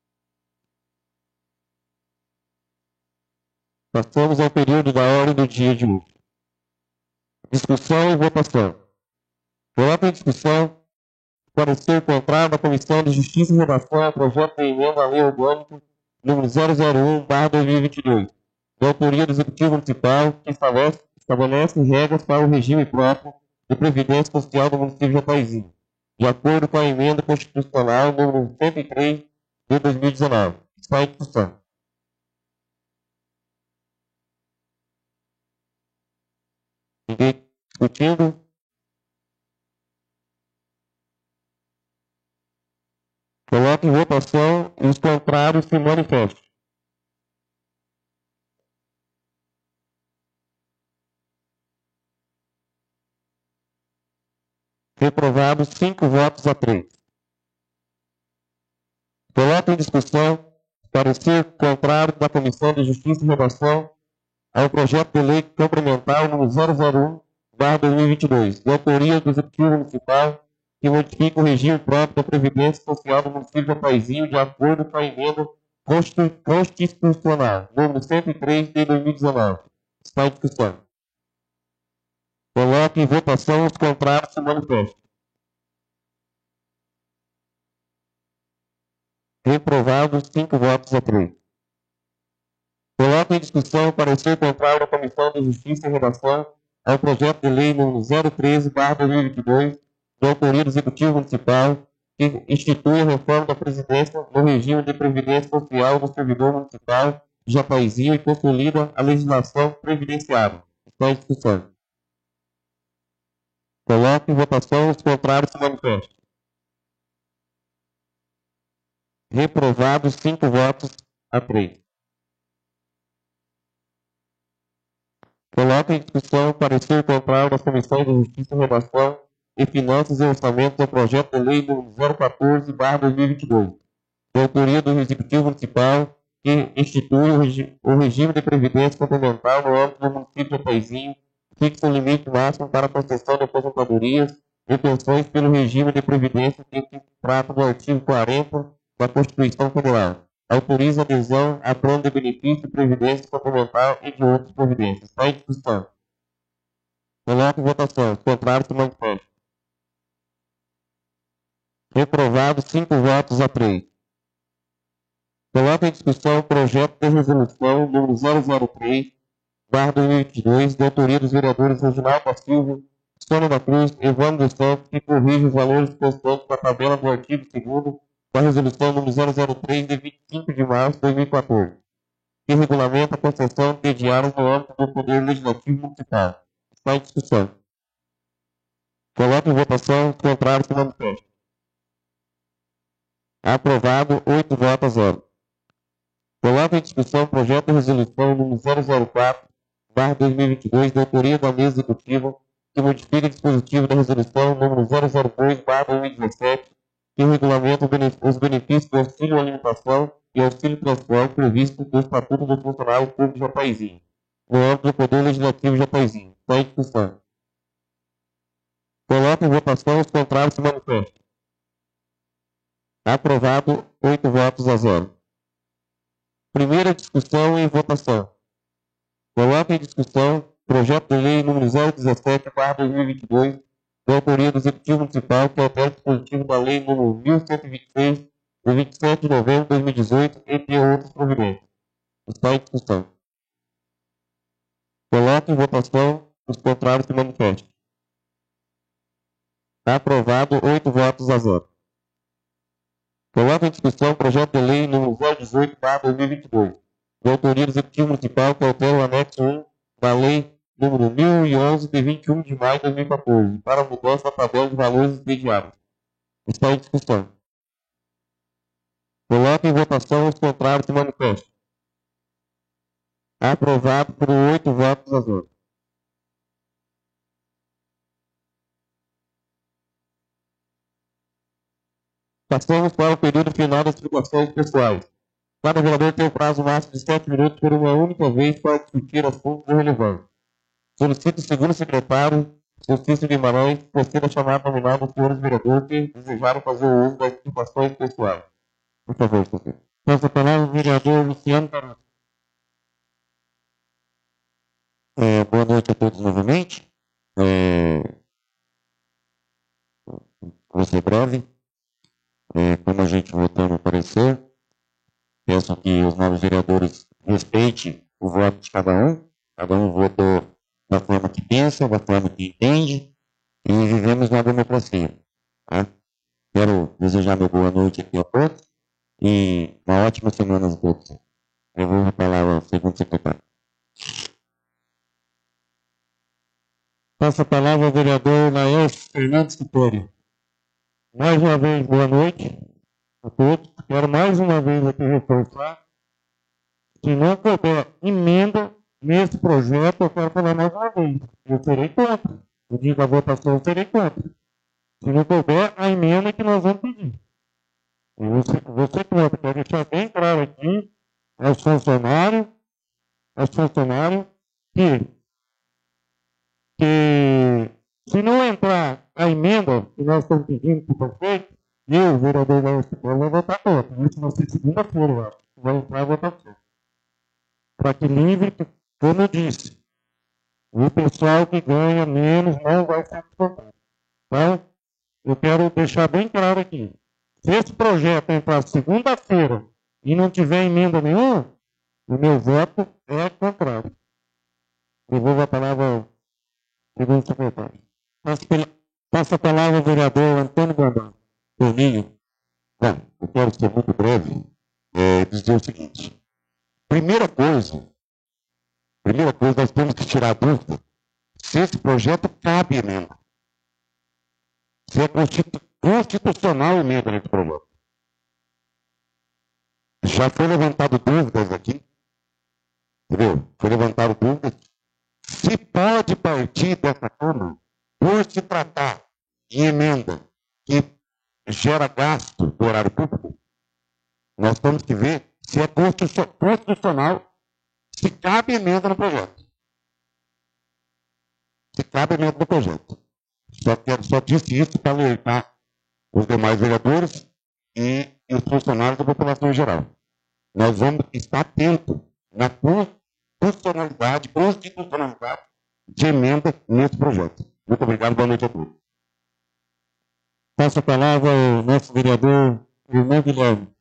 Passamos ao período da ordem do dia de hoje. Discussão e votação. Coloca em discussão parecer contrário da Comissão de Justiça e Redação ao projeto de emenda à Lei Orgânica número 001/2022, da autoria do Executivo Municipal, que estabelece regras para o regime próprio de previdência social do município de Jataizinho, de acordo com a emenda constitucional número 103 de 2019. Está em discussão. Ninguém discutindo? Coloque em votação e os contrários se manifestem. Reprovado 5 votos a 3. Coloque em discussão parecer contrário da Comissão de Justiça e Redação ao projeto de lei complementar número 001/2022, de autoria do Executivo Municipal, que modifica o regime próprio da Previdência Social do município de Jataizinho, de acordo com a emenda constitucional número 103 de 2019. Está em discussão. Coloque em votação os contrários se manifestem. Reprovado 5 votos a 3. Coloco em discussão o parecer contrário da Comissão de Justiça e Redação ao projeto de lei número 013/2022, de autoria do Executivo Municipal, que institui a reforma da presidência no regime de previdência social do servidor municipal de Jataizinho e consolida a legislação previdenciária. Está em discussão. Coloco em votação os contrários se manifestem. Reprovado 5 votos a 3. Coloco em discussão o parecer contrário das Comissões de Justiça e Redação e Finanças e Orçamento do projeto de lei número 014/2022, de autoria do Executivo Municipal, que institui o regime de previdência complementar no âmbito do município de Jataizinho, fixa o limite máximo para a concessão de aposentadorias e pensões pelo regime de previdência que se trata do artigo 40 da Constituição Federal. Autoriza adesão a plano de benefício de previdência complementar e de outras providências. Está em discussão. Coloque em votação. Os contrários se manifestam. Reprovado 5 votos a 3. Coloque em discussão o projeto de resolução número 003/2022, de autoria dos vereadores Reginaldo da Silva, Sônia da Cruz, Evandro dos Santos, que corrige os valores constantes da tabela do artigo 2º da resolução número 003, de 25 de março de 2014, que regulamenta a concessão de diários no âmbito do Poder Legislativo Municipal. Está em discussão. Coloque em votação os contrários se manifestem. Aprovado 8 votos a 0. Coloque em discussão o projeto de resolução número 004/2022, de autoria da mesa executiva, que modifica o dispositivo da resolução número 002/2017, que regulamenta os benefícios do auxílio alimentação e auxílio transporte previsto no Estatuto do Funcionário Público de Jataizinho, no âmbito do Poder Legislativo de Jataizinho. Está em discussão. Coloque em votação os contrários se manifestem. Aprovado 8 votos a 0. Primeira discussão e votação. Coloque em discussão projeto de lei número 017/2022, de autoria do Executivo Municipal, que altera o dispositivo da lei número 1126, de 27 de novembro de 2018, entre outras providências. Está em discussão. Coloque em votação os contrários se manifestem. Aprovado 8 votos a 0. Coloque em discussão o projeto de lei número 018/2022, de autoria do Executivo Municipal, que altera o anexo 1 da lei número 1011, de 21 de maio de 2014, para mudança da tabela de valores intermediários. Está em discussão. Coloque em votação os contrários do manifesto. Aprovado por 8 votos a 0. Passamos para o período final das explicações pessoais. Cada vereador tem o prazo máximo de 7 minutos por uma única vez para discutir assuntos relevantes. Solicito o segundo secretário, Cícero Guimarães, proceder a chamar nominal dos senhores vereadores que desejaram fazer o uso das explicações pessoais. Por favor, Cícero. Passa a palavra ao vereador Luciano Taranto. Boa noite a todos novamente. Vou ser breve. Como a gente votou no parecer, peço que os novos vereadores respeitem o voto de cada um. Cada um votou da forma que pensa, da forma que entende, e vivemos na democracia. Tá? Quero desejar uma boa noite aqui a todos e uma ótima semana a todos. Eu vou falar ao segundo secretário. Passa a palavra ao vereador Laércio Fernandes Quitério. Mais uma vez, boa noite a todos. Quero mais uma vez aqui reforçar. Se não couber emenda nesse projeto, eu quero falar mais uma vez. Eu serei contra. No dia da votação, eu serei contra. Se não couber a emenda que nós vamos pedir. Eu vou ser contra. Quero deixar bem claro aqui aos funcionários que se não entrar a emenda que nós estamos pedindo para o prefeito, eu, o vereador Laércio, vou votar contra. Isso vai ser segunda-feira, eu acho. Vai entrar a votação. Para que livre, como eu disse, o pessoal que ganha menos não vai ser descontado. Então, eu quero deixar bem claro aqui. Se esse projeto entrar segunda-feira e não tiver emenda nenhuma, o meu voto é contrário. Eu vou a palavra ao segundo secretário. Passa a palavra ao vereador Antônio Brandão. Toninho, eu quero ser muito breve, dizer o seguinte. Primeira coisa, nós temos que tirar a dúvida se esse projeto cabe emenda. Se é constitucional emenda nesse projeto. Já foi levantado dúvidas aqui, entendeu? Foi levantado dúvidas. Se pode partir dessa Câmara, por se tratar de emenda que gera gasto do horário público, nós temos que ver se é constitucional, se cabe emenda no projeto. Se cabe emenda no projeto. Só disse isso para alertar os demais vereadores e os funcionários da população em geral. Nós vamos estar atentos na constitucionalidade de emenda nesse projeto. Muito obrigado, boa noite a todos. Passa a palavra ao nosso vereador Irmão Guilherme.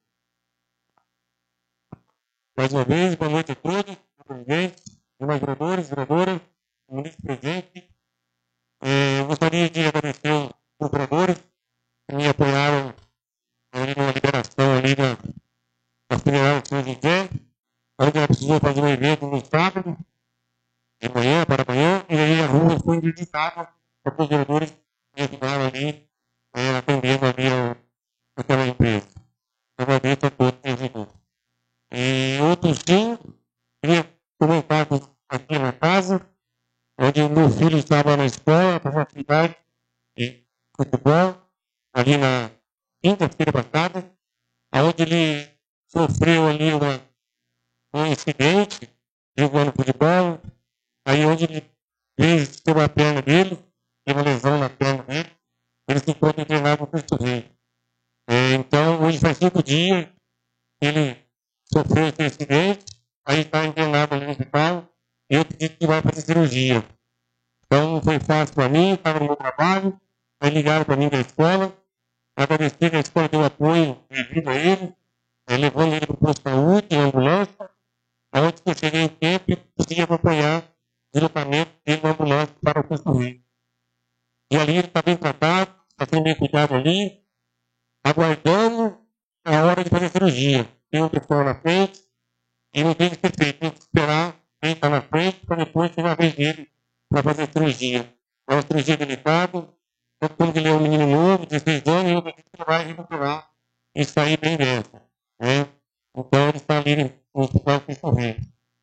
Mais uma vez, boa noite a todos, presidentes, demais vereadores, vereadoras, ministro presente. Eu gostaria de agradecer os vereadores que me apoiaram ali na liberação ali da Federal de São José, onde ela precisou fazer um evento no sábado, de manhã para amanhã, e aí a rua foi interditada para que os vereadores me ajudaram ali, atendendo ali aquela empresa. Agradeço a todos que ajudou. E outro sim, queria comentar aqui na casa, onde o meu filho estava na escola, fazendo atividade de futebol, ali na quinta-feira passada, onde ele sofreu ali um incidente, jogando futebol, aí onde ele fez sobre a perna dele, teve uma lesão na perna dele, ele se encontra internado no Cristo Rei. Então, hoje faz 5 dias que ele sofreu esse acidente, aí está internado ali no hospital, e eu pedi que vai fazer cirurgia. Então, não foi fácil para mim, estava no meu trabalho, aí ligaram para mim da escola, agradeci que a escola deu apoio devido a ele, levando ele para o posto de saúde, em ambulância, onde eu cheguei em tempo e consegui acompanhar o deslocamento dele na ambulância para o posto Rio. E ali ele está bem tratado, está sendo bem cuidado ali, aguardando a hora de fazer a cirurgia. Tem um pessoal na frente e não tem que ser feito, tem que esperar quem está na frente para depois chegar a vez dele para fazer cirurgia. É uma cirurgia delicada, como ele é um menino novo, 16 anos, eu acredito que ele vai recuperar e sair bem dessa. Né? Então, ele está ali no Hospital Cristo Rei.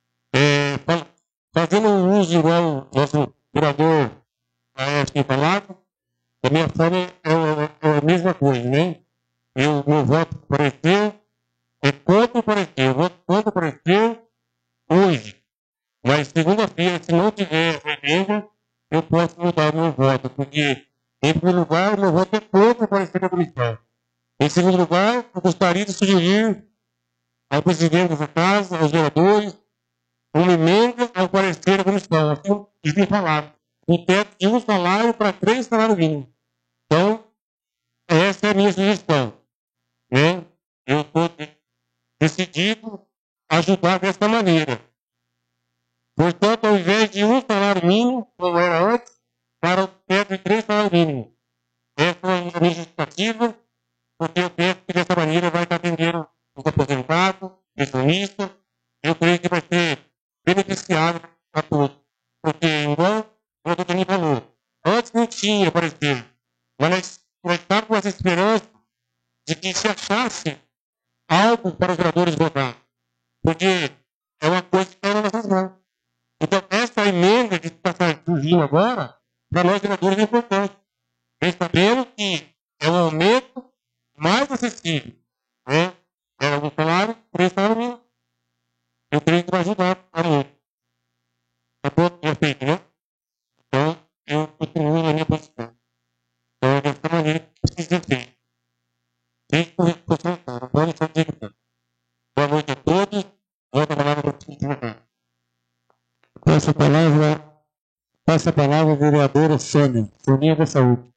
Fazendo um uso igual o nosso curador tem falado, a minha forma é a mesma coisa, né? Meu voto apareceu, é quanto apareceu, quanto apareceu hoje. Mas segunda-feira, se não tiver emenda, eu posso mudar meu voto, porque, em primeiro lugar, meu voto é quanto apareceu na comissão. Em segundo lugar, eu gostaria de sugerir ao presidente dessa casa, aos vereadores, uma emenda ao parecer da comissão, assim, eles me falaram, um teto de um salário para 3 salários mínimos. Então, essa é a minha sugestão. Né? Eu estou decidido a ajudar dessa maneira. Portanto, ao invés de um salário mínimo, como era antes, para o teto de 3 salários mínimos. Essa é a minha justificativa, porque eu penso que dessa maneira vai estar atendendo os aposentados, pensionistas. Eu creio que vai ser beneficiário a todos. Porque, igual o doutor Toninho falou, antes não tinha parecer, mas nós estávamos com essa esperança de que se achasse algo para os vereadores votar. Porque é uma coisa que está nas nossas mãos. Então, essa emenda que está surgindo agora, para nós vereadores é importante. Nós sabemos que é um aumento mais acessível. Né? Era um salário, 3 salários mínimos. Eu creio que vai ajudar a muito. Tá bom? Perfeito, né? Então, eu continuo na minha posição. Então, dessa maneira, precisa ser. Sem corresponsabilidade, não pode ser executado. Boa noite a todos. Volta a palavra para o presidente. Passa a palavra a vereadora Sônia, Soninha da Saúde.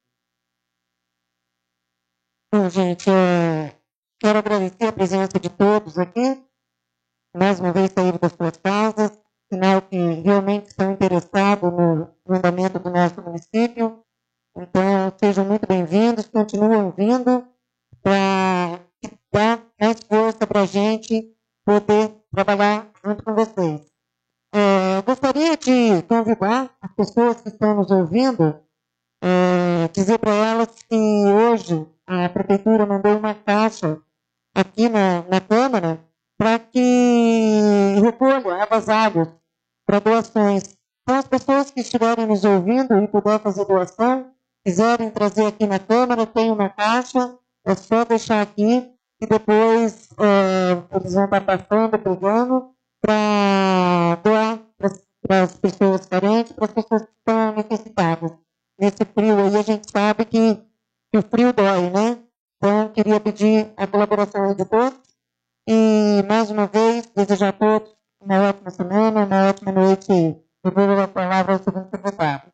Bom, gente, quero agradecer a presença de todos aqui. Mais uma vez saíram das suas casas, sinal que realmente estão interessados no andamento do nosso município. Então, sejam muito bem-vindos, continuem vindo para dar mais força para a gente poder trabalhar junto com vocês. Gostaria de convidar as pessoas que estão nos ouvindo, dizer para elas que hoje a Prefeitura mandou uma caixa aqui na Câmara para que recolha agasalhos para doações. Então, as pessoas que estiverem nos ouvindo e puder fazer doação, quiserem trazer aqui na Câmara, tem uma caixa, é só deixar aqui e depois eles vão estar passando, pegando, para doar para as pessoas carentes, para as pessoas que estão necessitadas. Nesse frio aí, a gente sabe que o frio dói, né? Então, queria pedir a colaboração de todos e, mais uma vez, desejar a todos uma ótima semana, uma ótima noite. Eu vou dar a palavra ao segundo secretário.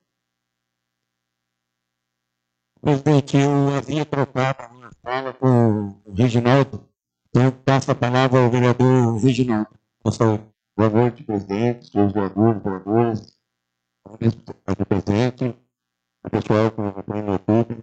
Presidente, eu havia trocado a minha fala com o Reginaldo, então passo a palavra ao vereador Reginaldo. Boa noite, presidente, senhores vereadores, presidente, o pessoal que acompanha no YouTube.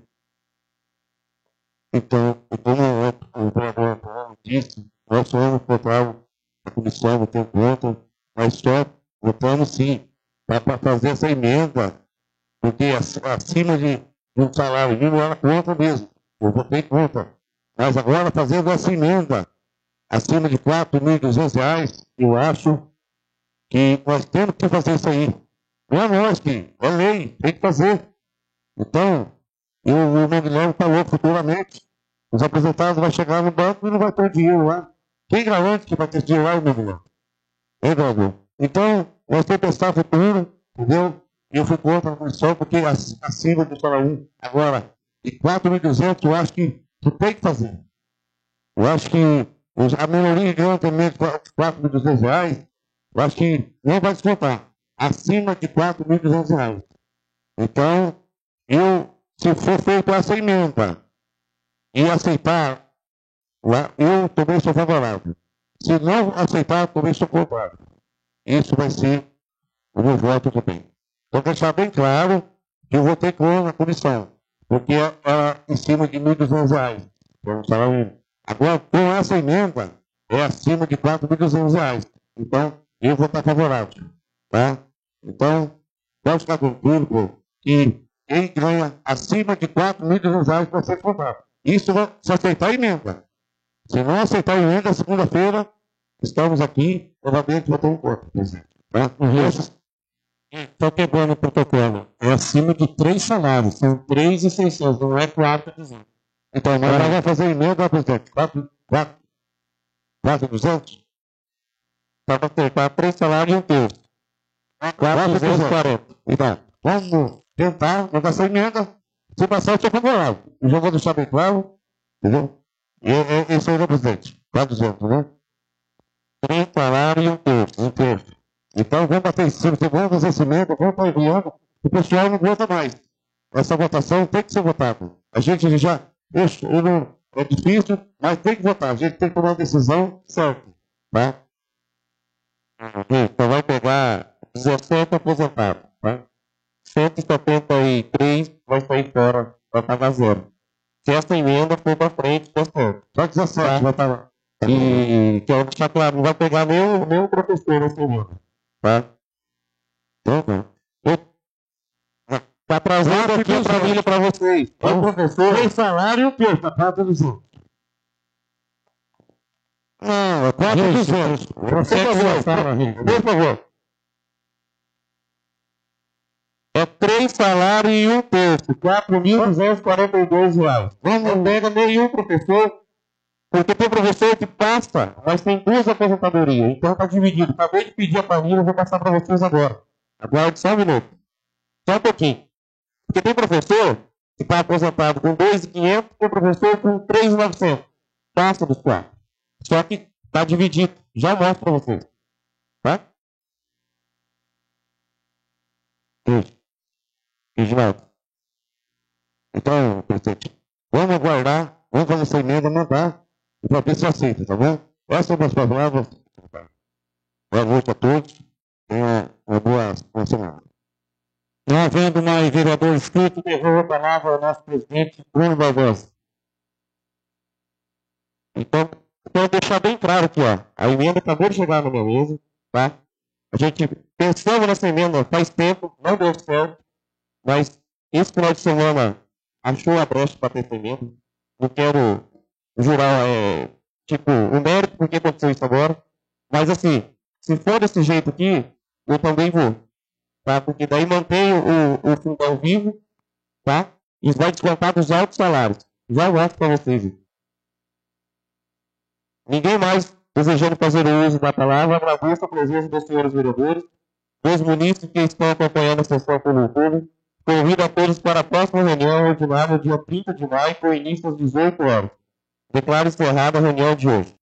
Então, como o vereador disse, nós somos votar a comissão não tem conta, mas só votamos sim, para fazer essa emenda, porque acima de um salário mínimo era conta mesmo, eu votei contra. Mas agora fazendo essa emenda, acima de R$ 4.200, eu acho que nós temos que fazer isso aí. Não é nós que, é lei, tem que fazer. Então, o Magnello falou futuramente, os aposentados vão chegar no banco e não vai ter dinheiro lá. Quem garante que vai ter dinheiro lá, Magnello? Então, nós temos que pensar no futuro, entendeu? Eu fui contra a comissão porque acima do salário agora, de 4.200, eu acho que tem que fazer. Eu acho que a minoria ganha também de R$ 4.200, eu acho que não vai descontar. Acima de R$ 4.200. Então, se for feita essa emenda e aceitar, eu também sou favorável. Se não aceitar, também sou contrário. Isso vai ser o meu voto também. Então, deixar bem claro que eu votei contra a comissão, porque ela em cima de R$ 1.200. Então, salário. Agora, com essa emenda, é acima de R$ 4.200. Então, eu vou estar favorável. Tá? Então, pode ficar tranquilo que quem ganha acima de 4.200 reais para ser votado. Isso se aceitar a emenda. Se não aceitar a emenda, segunda-feira, estamos aqui, novamente, votando contra, presidente. Tá? Estou quebrando o protocolo. É acima de 3 salários. São 3.600, não é 4.200. Então, nós vamos fazer emenda, presidente. 4.200? Para acertar 3 salários e 1/3. 4.240. Então, vamos tentar mandar essa emenda. Se passar, eu estou favorável. Eu já vou deixar bem claro, entendeu? Isso aí, né, presidente? 4.200, né? 3 salários e 1/3. Então, vamos bater em cima, vamos fazer esse emenda, vamos estar enviando, o pessoal não vota mais. Essa votação tem que ser votada. A gente já, é difícil, mas tem que votar. A gente tem que tomar uma decisão certa, tá? Então vai pegar 17 aposentados, tá? 173 vai sair fora, vai pagar zero. Se essa emenda for para frente, tá certo. Só 17 vai estar. E quero deixar claro, não vai pegar nem o professor nessa emenda. Tá? Tá trazendo aqui a família para vocês. O professor, tem salário e o quê? Tá tudo junto. Não, é 4.200. Por favor. É 3 salários e 1/3. 4.242 reais. Não pega nenhum professor. Porque tem professor que passa, mas tem 2 aposentadorias. Então está dividido. Acabei de pedir a família, vou passar para vocês agora. Aguarde só um minuto. Só um pouquinho. Porque tem professor que está aposentado com 2.500, tem professor com 3.900. Passa dos 4. Só que está dividido. Já mostro para vocês. Tá? Reginaldo. Então, presidente, vamos aguardar, vamos fazer essa emenda, mandar. E para ver se aceita, tá bom? Essas são as palavras. Boa noite a todos. Tenha uma boa semana. Não havendo mais vereador inscrito, devolvo a palavra ao nosso presidente, Bruno Barbosa. Então, quero deixar bem claro aqui, ó. A emenda acabou de chegar na minha mesa, tá? A gente pensamos nessa emenda faz tempo, não deu certo, mas esse final de semana achou a brecha para ter essa emenda. Não quero jurar, o mérito porque aconteceu isso agora. Mas assim, se for desse jeito aqui, eu também vou. Tá? Porque daí mantém o fundão vivo, tá? E vai descontar dos altos salários. Já mostro para vocês. Ninguém mais desejando fazer o uso da palavra, agradeço a presença dos senhores vereadores, dos munícipes que estão acompanhando a sessão pelo YouTube. Convido a todos para a próxima reunião ordinária, dia 30 de maio, com início às 18 horas. Declaro encerrada a reunião de hoje.